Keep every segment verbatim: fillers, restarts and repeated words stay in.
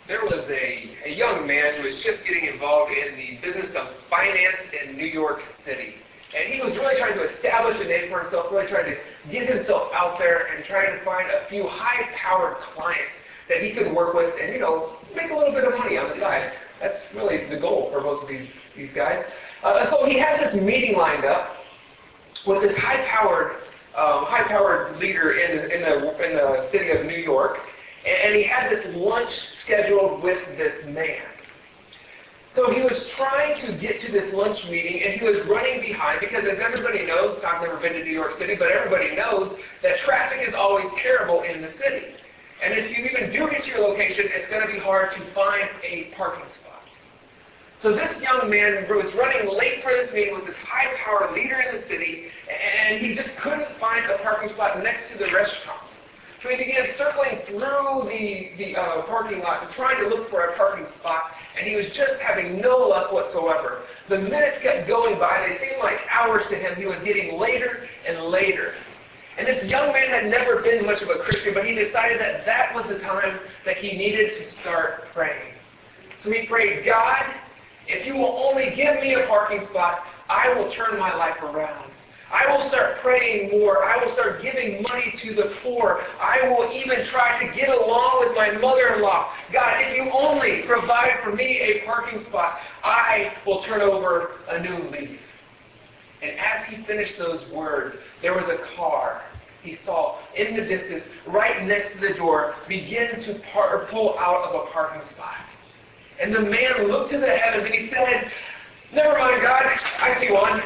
there was a, a young man who was just getting involved in the business of finance in New York City. And he was really trying to establish a name for himself, really trying to get himself out there and trying to find a few high-powered clients that he could work with and, you know, make a little bit of money on the side. That's really the goal for most of these, these guys. Uh, so he had this meeting lined up with this high-powered um, high-powered leader in, in, the, in the city of New York, and, and he had this lunch scheduled with this man. So he was trying to get to this lunch meeting, and he was running behind, because as everybody knows, I've never been to New York City, but everybody knows that traffic is always terrible in the city. And if you even do get to your location, it's going to be hard to find a parking spot. So this young man was running late for this meeting with this high-powered leader in the city, and he just couldn't find a parking spot next to the restaurant. So he began circling through the, the uh, parking lot, trying to look for a parking spot, and he was just having no luck whatsoever. The minutes kept going by. They seemed like hours to him. He was getting later and later. And this young man had never been much of a Christian, but he decided that that was the time that he needed to start praying. So he prayed, God, if you will only give me a parking spot, I will turn my life around. I will start praying more. I will start giving money to the poor. I will even try to get along with my mother-in-law. God, if you only provide for me a parking spot, I will turn over a new leaf. And as he finished those words, there was a car he saw in the distance, right next to the door, begin to par- pull out of a parking spot. And the man looked to the heavens and he said, never mind, God, I see one.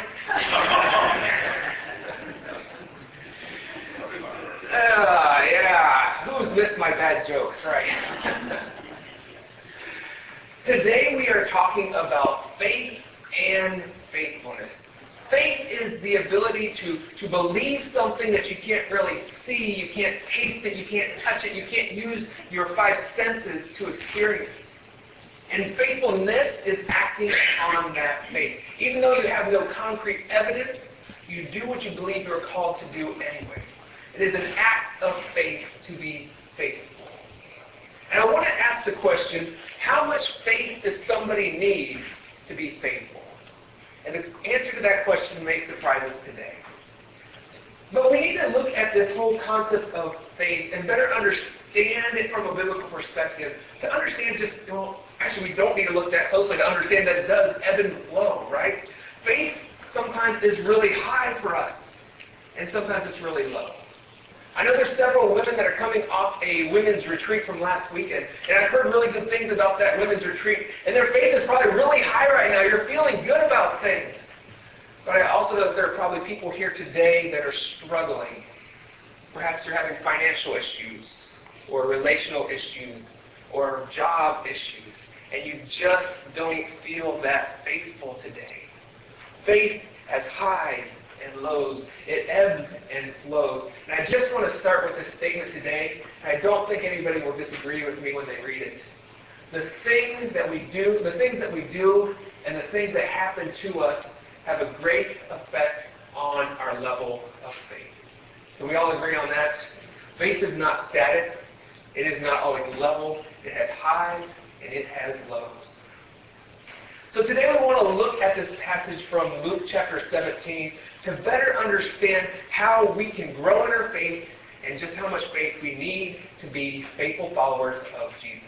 uh, yeah, who's missed my bad jokes, right? Today we are talking about faith and faithfulness. Faith is the ability to, to believe something that you can't really see, you can't taste it, you can't touch it, you can't use your five senses to experience. And faithfulness is acting on that faith. Even though you have no concrete evidence, you do what you believe you're called to do anyway. It is an act of faith to be faithful. And I want to ask the question, how much faith does somebody need to be faithful? And the answer to that question may surprise us today. But we need to look at this whole concept of faith and better understand it from a biblical perspective. To understand just, well, actually we don't need to look that closely to understand that it does ebb and flow, right? Faith sometimes is really high for us, and sometimes it's really low. I know there's several women that are coming off a women's retreat from last weekend, and I've heard really good things about that women's retreat, and their faith is probably really high right now. You're feeling good about things. But I also know that there are probably people here today that are struggling. Perhaps you're having financial issues, or relational issues, or job issues, and you just don't feel that faithful today. Faith has highs and lows. It ebbs and flows. And I just want to start with this statement today. And I don't think anybody will disagree with me when they read it. The things that we do, the things that we do, and the things that happen to us have a great effect on our level of faith. Can we all agree on that? Faith is not static. It is not always level. It has highs and it has lows. So today we want to look at this passage from Luke chapter seventeen to better understand how we can grow in our faith and just how much faith we need to be faithful followers of Jesus.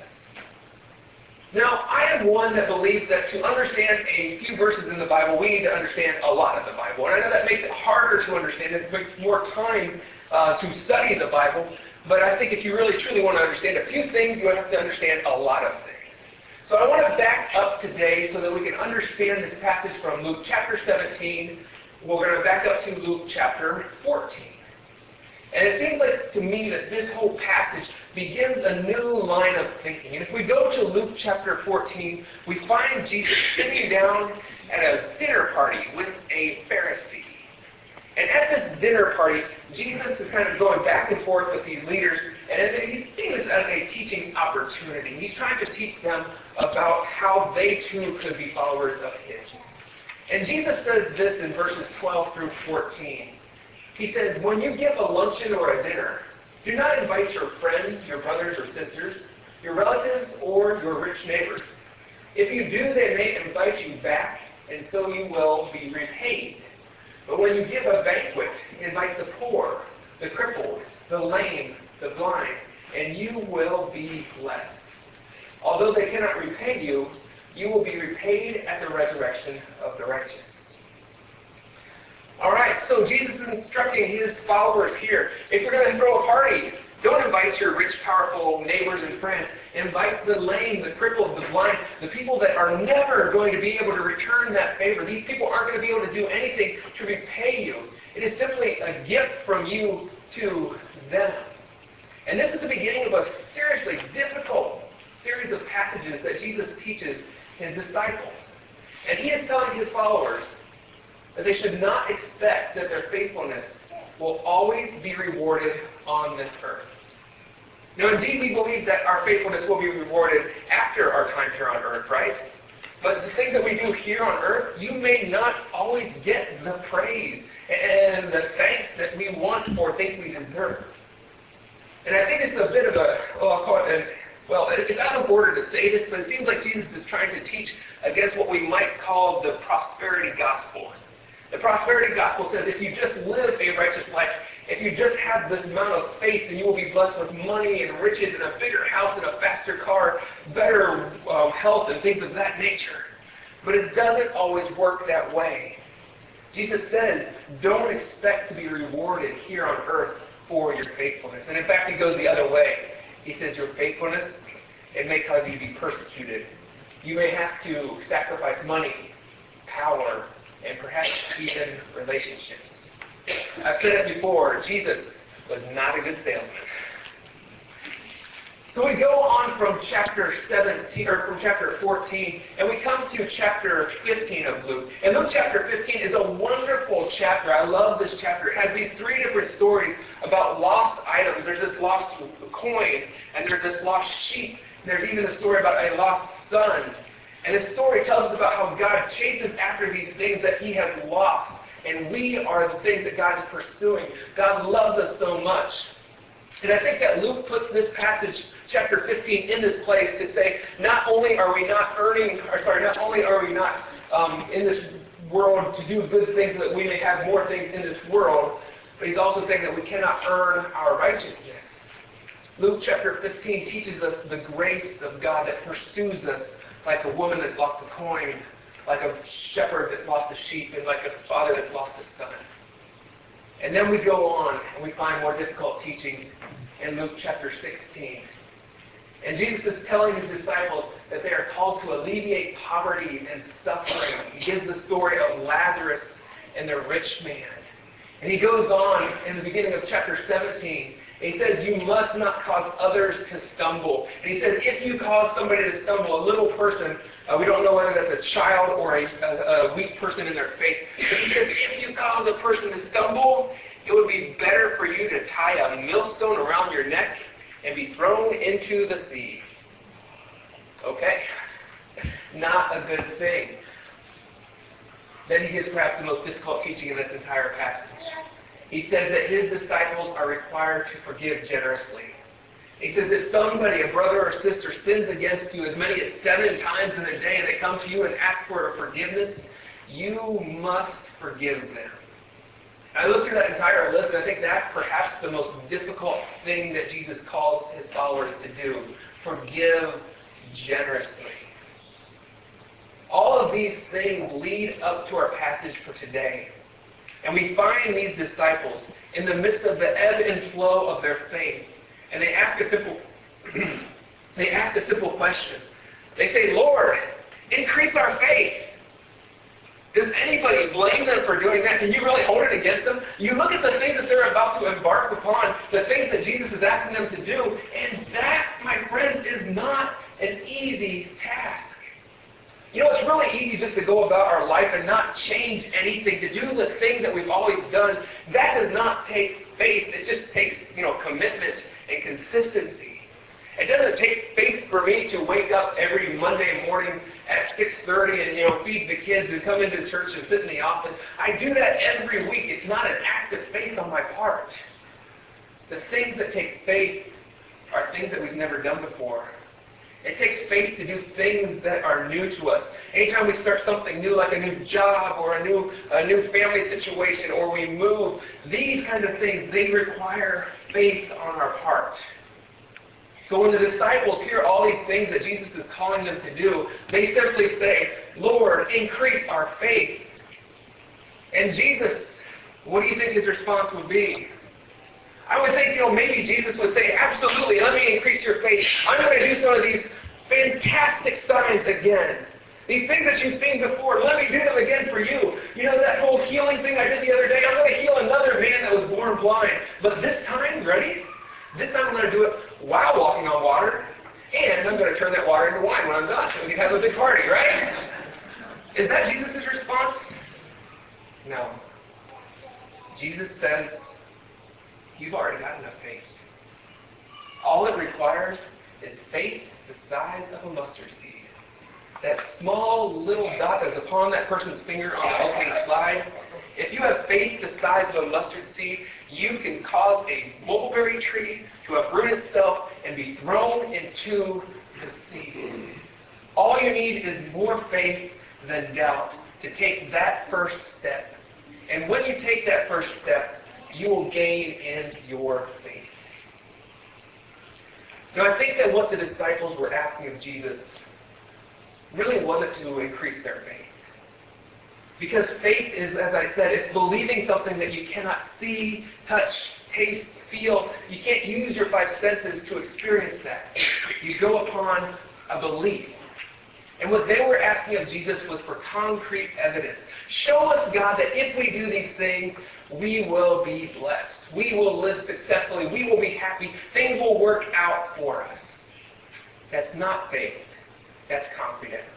Now, I am one that believes that to understand a few verses in the Bible, we need to understand a lot of the Bible. And I know that makes it harder to understand. It takes more time uh, to study the Bible. But I think if you really truly want to understand a few things, you have to understand a lot of things. So I want to back up today so that we can understand this passage from Luke chapter seventeen. We're going to back up to Luke chapter fourteen. And it seems like to me that this whole passage begins a new line of thinking. And if we go to Luke chapter fourteen, we find Jesus sitting down at a dinner party with a Pharisee. And at this dinner party, Jesus is kind of going back and forth with these leaders, and he's seeing this as a teaching opportunity. He's trying to teach them about how they too could be followers of His. And Jesus says this in verses twelve through fourteen. He says, when you give a luncheon or a dinner, do not invite your friends, your brothers or sisters, your relatives, or your rich neighbors. If you do, they may invite you back, and so you will be repaid. But when you give a banquet, invite the poor, the crippled, the lame, the blind, and you will be blessed. Although they cannot repay you, you will be repaid at the resurrection of the righteous. All right, so Jesus is instructing his followers here. If you're going to throw a party, don't invite your rich, powerful neighbors and friends. Invite the lame, the crippled, the blind, the people that are never going to be able to return that favor. These people aren't going to be able to do anything to repay you. It is simply a gift from you to them. And this is the beginning of a seriously difficult series of passages that Jesus teaches his disciples. And he is telling his followers that they should not expect that their faithfulness will always be rewarded on this earth. Now, indeed, we believe that our faithfulness will be rewarded after our time here on earth, right? But the things that we do here on earth, you may not always get the praise and the thanks that we want or think we deserve. And I think it's a bit of a, well, I'll call it an Well, it's out of order to say this, but it seems like Jesus is trying to teach against what we might call the prosperity gospel. The prosperity gospel says if you just live a righteous life, if you just have this amount of faith, then you will be blessed with money and riches and a bigger house and a faster car, better um, health and things of that nature. But it doesn't always work that way. Jesus says, don't expect to be rewarded here on earth for your faithfulness. And in fact, he goes the other way. He says your faithfulness, it may cause you to be persecuted. You may have to sacrifice money, power, and perhaps even relationships. I've said it before, Jesus was not a good salesman. So we go on from chapter seventeen, or from chapter fourteen, and we come to chapter fifteen of Luke. And Luke chapter fifteen is a wonderful chapter. I love this chapter. It has these three different stories about lost items. There's this lost coin, and there's this lost sheep. And there's even a story about a lost son. And this story tells us about how God chases after these things that he has lost. And we are the things that God is pursuing. God loves us so much. And I think that Luke puts this passage, chapter fifteen, in this place to say, not only are we not earning, or sorry, not only are we not um, in this world to do good things so that we may have more things in this world, but he's also saying that we cannot earn our righteousness. Luke chapter fifteen teaches us the grace of God that pursues us like a woman that's lost a coin, like a shepherd that lost a sheep, and like a father that's lost a son. And then we go on and we find more difficult teachings in Luke chapter sixteen. And Jesus is telling his disciples that they are called to alleviate poverty and suffering. He gives the story of Lazarus and the rich man. And he goes on in the beginning of chapter seventeen, and he says, you must not cause others to stumble. And he says, if you cause somebody to stumble, a little person, uh, we don't know whether that's a child or a, a, a weak person in their faith, but he says, if you cause a person to stumble, it would be better for you to tie a millstone around your neck and be thrown into the sea. Okay? Not a good thing. Then he gives perhaps the most difficult teaching in this entire passage. He says that his disciples are required to forgive generously. He says if somebody, a brother or sister, sins against you as many as seven times in a day and they come to you and ask for forgiveness, you must forgive them. I looked through that entire list, and I think that's perhaps the most difficult thing that Jesus calls his followers to do. Forgive generously. All of these things lead up to our passage for today. And we find these disciples in the midst of the ebb and flow of their faith. And they ask a simple, they ask a simple question. They say, Lord, increase our faith. Does anybody blame them for doing that? Can you really hold it against them? You look at the things that they're about to embark upon, the things that Jesus is asking them to do, and that, my friends, is not an easy task. You know, it's really easy just to go about our life and not change anything, to do the things that we've always done. That does not take faith. It just takes, you know, commitment and consistency. It doesn't take faith for me to wake up every Monday morning at six thirty and, you know, feed the kids and come into church and sit in the office. I do that every week. It's not an act of faith on my part. The things that take faith are things that we've never done before. It takes faith to do things that are new to us. Anytime we start something new, like a new job or a new a new family situation, or we move, these kind of things, they require faith on our part. So when the disciples hear all these things that Jesus is calling them to do, they simply say, Lord, increase our faith. And Jesus, what do you think his response would be? I would think, you know, maybe Jesus would say, absolutely, let me increase your faith. I'm going to do some of these fantastic signs again. These things that you've seen before, let me do them again for you. You know, that whole healing thing I did the other day, I'm going to heal another man that was born blind. But this time, ready? This time I'm going to do it while walking on water, and I'm going to turn that water into wine when I'm done, so we can have a big party, right? Is that Jesus' response? No. Jesus says, you've already got enough faith. All it requires is faith the size of a mustard seed. That small little dot that's upon that person's finger on the opening slide, if you have faith the size of a mustard seed, you can cause a mulberry tree to uproot itself and be thrown into the sea. All you need is more faith than doubt to take that first step. And when you take that first step, you will gain in your faith. Now, I think that what the disciples were asking of Jesus really wasn't to increase their faith. Because faith is, as I said, it's believing something that you cannot see, touch, taste, feel. You can't use your five senses to experience that. You go upon a belief. And what they were asking of Jesus was for concrete evidence. Show us, God, that if we do these things, we will be blessed. We will live successfully. We will be happy. Things will work out for us. That's not faith. That's concrete evidence.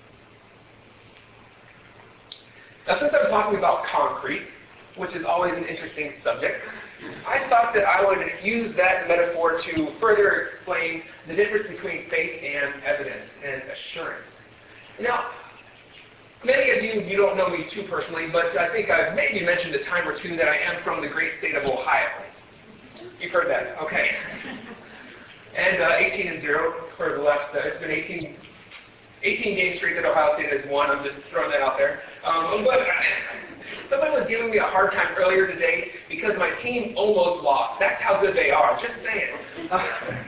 Now, since I'm talking about concrete, which is always an interesting subject, I thought that I would use that metaphor to further explain the difference between faith and evidence and assurance. Now, many of you, you don't know me too personally, but I think I've maybe mentioned a time or two that I am from the great state of Ohio. You've heard that, okay. And uh, eighteen and zero for the last, uh, it's been eighteen, eighteen games straight that Ohio State has won. I'm just throwing that out there. Um, but somebody was giving me a hard time earlier today because my team almost lost. That's how good they are. Just saying. Uh,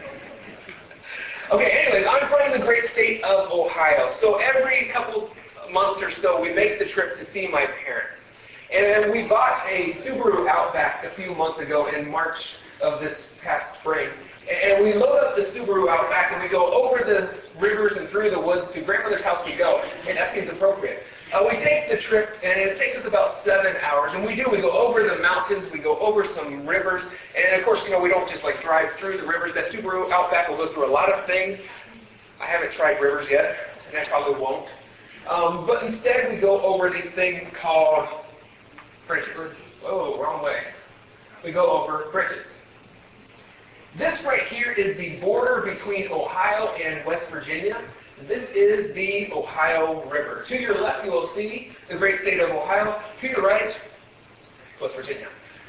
okay, anyways, I'm from the great state of Ohio. So every couple months or so, we make the trip to see my parents. And we bought a Subaru Outback a few months ago in March of this past spring. And we load up the Subaru Outback and we go over the rivers and through the woods to grandmother's house we go. And that seems appropriate. Uh, we take the trip and it takes us about seven hours. And we do, we go over the mountains, we go over some rivers. And of course, you know, we don't just like drive through the rivers. That Subaru Outback will go through a lot of things. I haven't tried rivers yet, and I probably won't. Um, but instead we go over these things called bridges. Whoa, wrong way. We go over bridges. This right here is the border between Ohio and West Virginia. This is the Ohio River. To your left, you will see the great state of Ohio. To your right, West Virginia.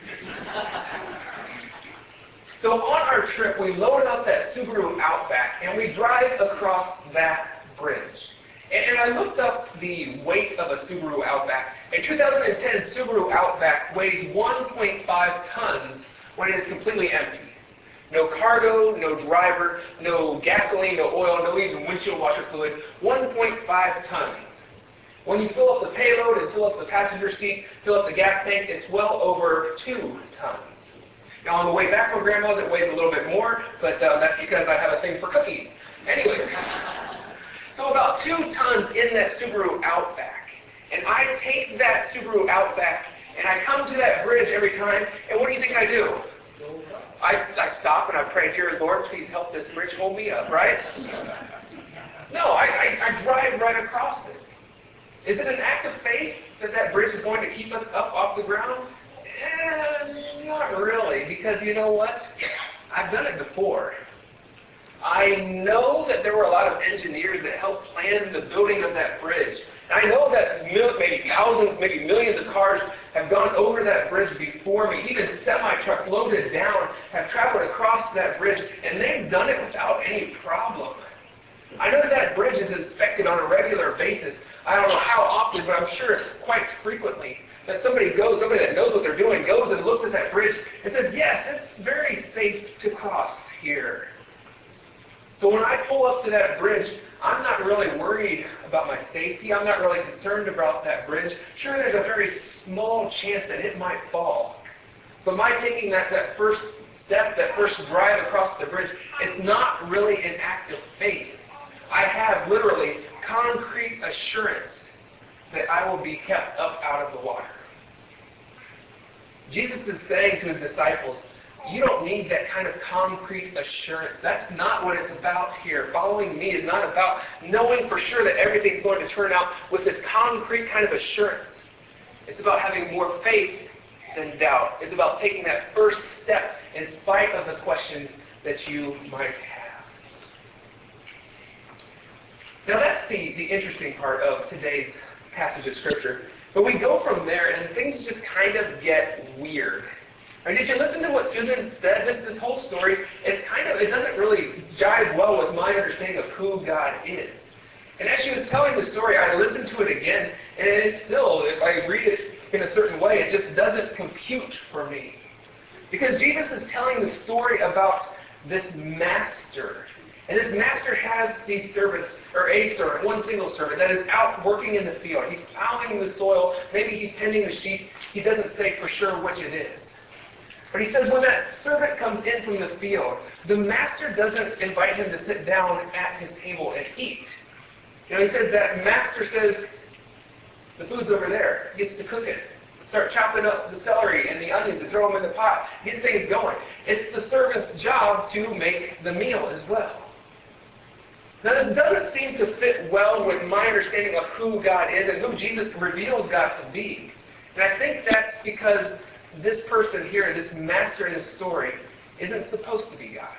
So on our trip, we loaded up that Subaru Outback, and we drive across that bridge. And, and I looked up the weight of a Subaru Outback. A two thousand ten Subaru Outback weighs one point five tons when it is completely empty. No cargo, no driver, no gasoline, no oil, no even windshield washer fluid. one point five tons. When you fill up the payload and fill up the passenger seat, fill up the gas tank, it's well over two tons. Now on the way back from Grandma's, it weighs a little bit more, but uh, that's because I have a thing for cookies. Anyways, so about two tons in that Subaru Outback. And I take that Subaru Outback, and I come to that bridge every time, and what do you think I do? I, I stop and I pray, dear Lord, please help this bridge hold me up, right? No, I, I, I drive right across it. Is it an act of faith that that bridge is going to keep us up off the ground? Eh, not really, because you know what? I've done it before. I know that there were a lot of engineers that helped plan the building of that bridge. And I know that mil- maybe thousands, maybe millions of cars have gone over that bridge before me. Even semi-trucks loaded down have traveled across that bridge, and they've done it without any problem. I know that that bridge is inspected on a regular basis. I don't know how often, but I'm sure it's quite frequently that somebody goes, somebody that knows what they're doing, goes and looks at that bridge and says, yes, it's very safe to cross here. So when I pull up to that bridge, I'm not really worried about my safety. I'm not really concerned about that bridge. Sure, there's a very small chance that it might fall. But my taking that, that first step, that first drive across the bridge, it's not really an act of faith. I have literally concrete assurance that I will be kept up out of the water. Jesus is saying to his disciples, you don't need that kind of concrete assurance. That's not what it's about here. Following me is not about knowing for sure that everything's going to turn out with this concrete kind of assurance. It's about having more faith than doubt. It's about taking that first step in spite of the questions that you might have. Now that's the, the interesting part of today's passage of Scripture. But we go from there and things just kind of get weird. And did you listen to what Susan said? This this whole story, it's kind of, it doesn't really jive well with my understanding of who God is. And as she was telling the story, I listened to it again, and it's still, if I read it in a certain way, it just doesn't compute for me. Because Jesus is telling the story about this master. And this master has these servants, or a servant, one single servant, that is out working in the field. He's plowing the soil, maybe he's tending the sheep. He doesn't say for sure which it is. But he says when that servant comes in from the field, the master doesn't invite him to sit down at his table and eat. You know, he says that master says, the food's over there. He gets to cook it. Start chopping up the celery and the onions and throw them in the pot. Get things going. It's the servant's job to make the meal as well. Now this doesn't seem to fit well with my understanding of who God is and who Jesus reveals God to be. And I think that's because this person here, this master in this story, isn't supposed to be God.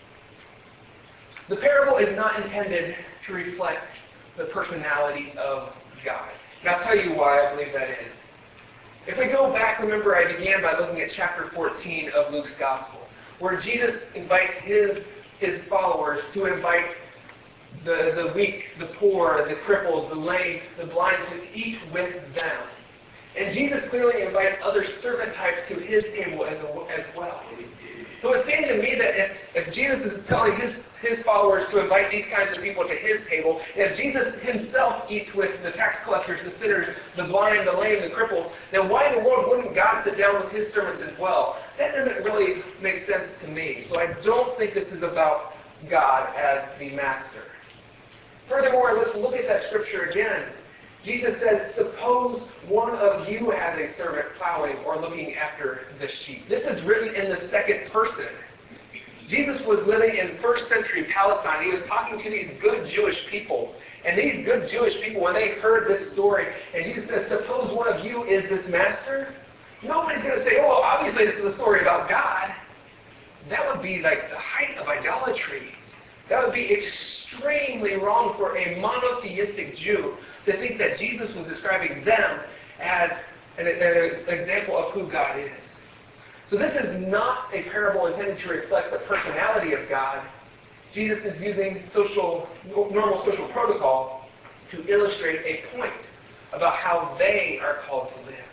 The parable is not intended to reflect the personality of God. And I'll tell you why I believe that is. If we go back, remember I began by looking at chapter fourteen of Luke's Gospel, where Jesus invites his, his followers to invite the, the weak, the poor, the crippled, the lame, the blind to eat with them. And Jesus clearly invites other servant types to his table as, as well. So it seemed to me that if, if Jesus is telling his, his followers to invite these kinds of people to his table, and if Jesus himself eats with the tax collectors, the sinners, the blind, the lame, the crippled, then why in the world wouldn't God sit down with his servants as well? That doesn't really make sense to me. So I don't think this is about God as the master. Furthermore, let's look at that scripture again. Jesus says, suppose one of you has a servant plowing or looking after the sheep. This is written in the second person. Jesus was living in first century Palestine. He was talking to these good Jewish people. And these good Jewish people, when they heard this story, and Jesus says, suppose one of you is this master, nobody's going to say, oh, well, obviously this is a story about God. That would be like the height of idolatry. That would be extremely wrong for a monotheistic Jew to think that Jesus was describing them as an, an example of who God is. So this is not a parable intended to reflect the personality of God. Jesus is using social, normal social protocol to illustrate a point about how they are called to live.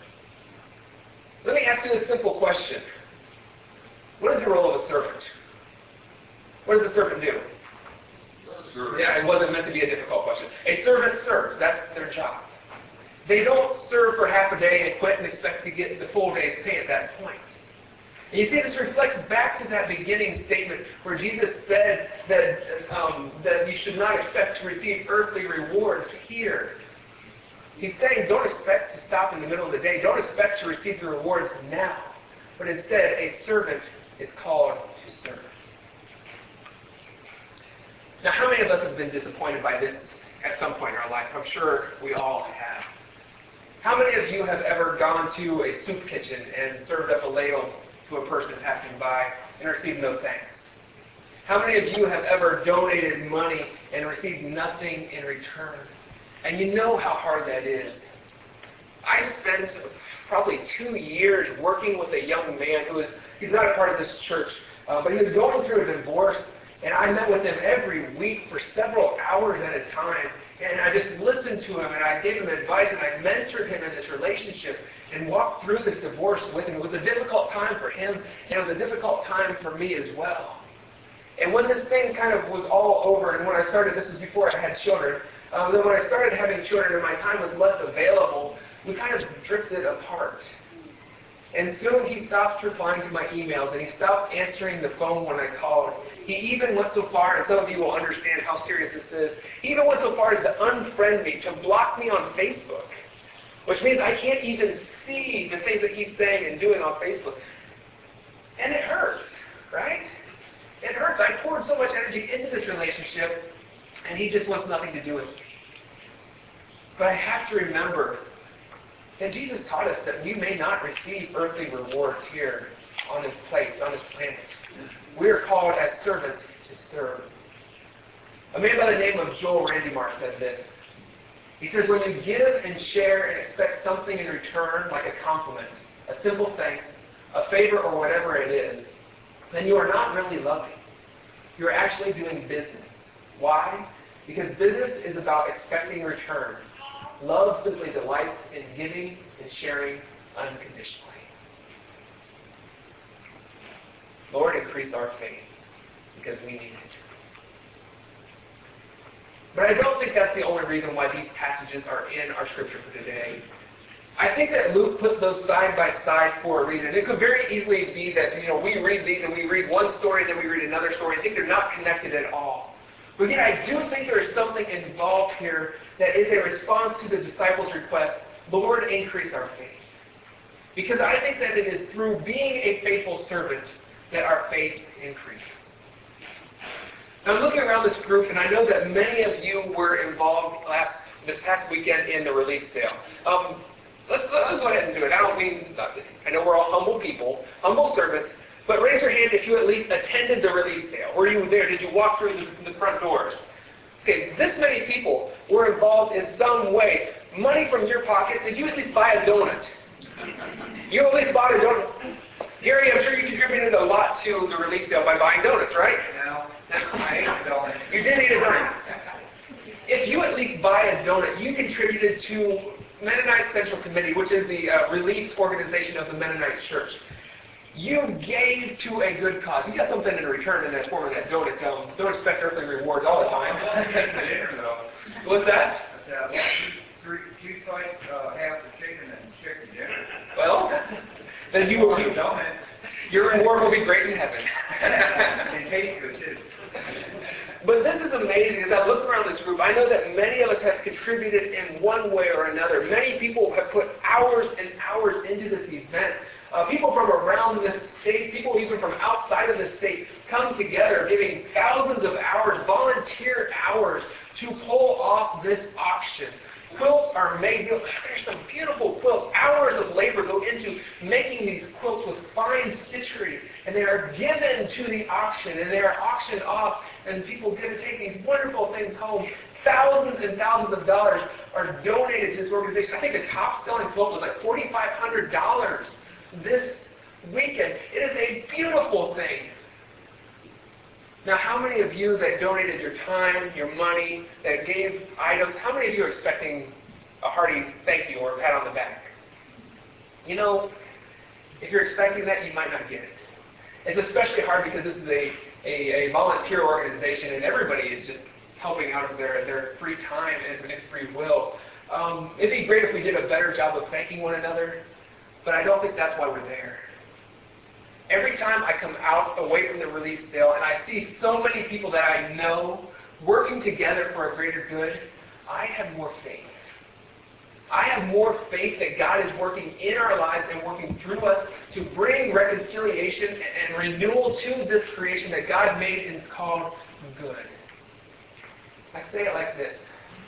Let me ask you this simple question. What is the role of a servant? What does a servant do? Yeah, it wasn't meant to be a difficult question. A servant serves. That's their job. They don't serve for half a day and quit and expect to get the full day's pay at that point. And you see, this reflects back to that beginning statement where Jesus said that, um, that you should not expect to receive earthly rewards here. He's saying don't expect to stop in the middle of the day. Don't expect to receive the rewards now. But instead, a servant is called to serve. Now, how many of us have been disappointed by this at some point in our life? I'm sure we all have. How many of you have ever gone to a soup kitchen and served up a ladle to a person passing by and received no thanks? How many of you have ever donated money and received nothing in return? And you know how hard that is. I spent probably two years working with a young man who was, he's not a part of this church, uh, but he was going through a divorce. And I met with him every week for several hours at a time. And I just listened to him, and I gave him advice, and I mentored him in this relationship and walked through this divorce with him. It was a difficult time for him, and it was a difficult time for me as well. And when this thing kind of was all over, and when I started, this was before I had children, um, then when I started having children and my time was less available, we kind of drifted apart. And soon he stopped replying to my emails, and he stopped answering the phone when I called. He even went so far, and some of you will understand how serious this is, he even went so far as to unfriend me, to block me on Facebook, which means I can't even see the things that he's saying and doing on Facebook. And it hurts, right? It hurts. I poured so much energy into this relationship, and he just wants nothing to do with me. But I have to remember that Jesus taught us that we may not receive earthly rewards here on this place, on this planet. We are called as servants to serve. A man by the name of Joel Randymar said this. He says, when you give and share and expect something in return, like a compliment, a simple thanks, a favor, or whatever it is, then you are not really loving. You are actually doing business. Why? Because business is about expecting returns. Love simply delights in giving and sharing unconditionally. Lord, increase our faith, because we need it. But I don't think that's the only reason why these passages are in our scripture for today. I think that Luke put those side by side for a reason. It could very easily be that, you know, we read these and we read one story, then we read another story. I think they're not connected at all. But again, I do think there is something involved here that is a response to the disciples' request, Lord, increase our faith. Because I think that it is through being a faithful servant that our faith increases. Now, I'm looking around this group, and I know that many of you were involved last this past weekend in the release sale. Um, let's, let's go ahead and do it. I don't mean, I know we're all humble people, humble servants, but raise your hand if you at least attended the release sale. Were you there? Did you walk through the, the front doors? Okay, this many people were involved in some way. Money from your pocket. Did you at least buy a donut? You at least bought a donut. Gary, I'm sure you contributed a lot to the release sale by buying donuts, right? No, I ate a donut. You did eat a donut. If you at least buy a donut, you contributed to Mennonite Central Committee, which is the uh, relief organization of the Mennonite Church. You gave to a good cause. You got something in return in that form of that donut. Um, don't expect earthly rewards all the time. Dinner, though. What's that? I said, three, two sliced uh, halves of chicken and chicken dinner. Well, then you will be, donut. your reward will be great in heaven. It tastes good, too. But this is amazing. As I look around this group, I know that many of us have contributed in one way or another. Many people have put hours and hours into this event. Uh, people from around this state, people even from outside of the state, come together, giving thousands of hours, volunteer hours, to pull off this auction. Quilts are made. There's some beautiful quilts. Hours of labor go into making these quilts with fine stitchery, and they are given to the auction, and they are auctioned off, and people get to take these wonderful things home. Thousands and thousands of dollars are donated to this organization. I think the top-selling quilt was like four thousand five hundred dollars this weekend. It is a beautiful thing. Now, how many of you that donated your time, your money, that gave items, how many of you are expecting a hearty thank you or a pat on the back? You know, if you're expecting that, you might not get it. It's especially hard because this is a, a, a volunteer organization and everybody is just helping out of their, their free time and their free will. Um, it'd be great if we did a better job of thanking one another, but I don't think that's why we're there. Every time I come out away from the release sale and I see so many people that I know working together for a greater good, I have more faith. I have more faith that God is working in our lives and working through us to bring reconciliation and renewal to this creation that God made and is called good. I say it like this.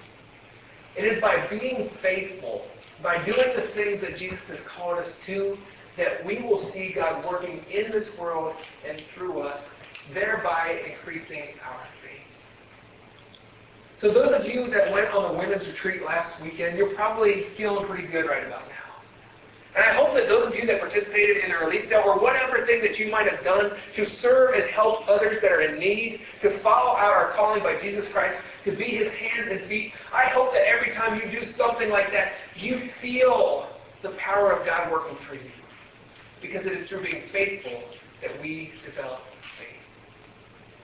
It is by being faithful, by doing the things that Jesus has called us to, that we will see God working in this world and through us, thereby increasing our faith. So those of you that went on the women's retreat last weekend, you're probably feeling pretty good right about now. And I hope that those of you that participated in the release sale, or whatever thing that you might have done to serve and help others that are in need, to follow out our calling by Jesus Christ, to be His hands and feet, I hope that every time you do something like that, you feel the power of God working for you. Because it is through being faithful that we develop faith.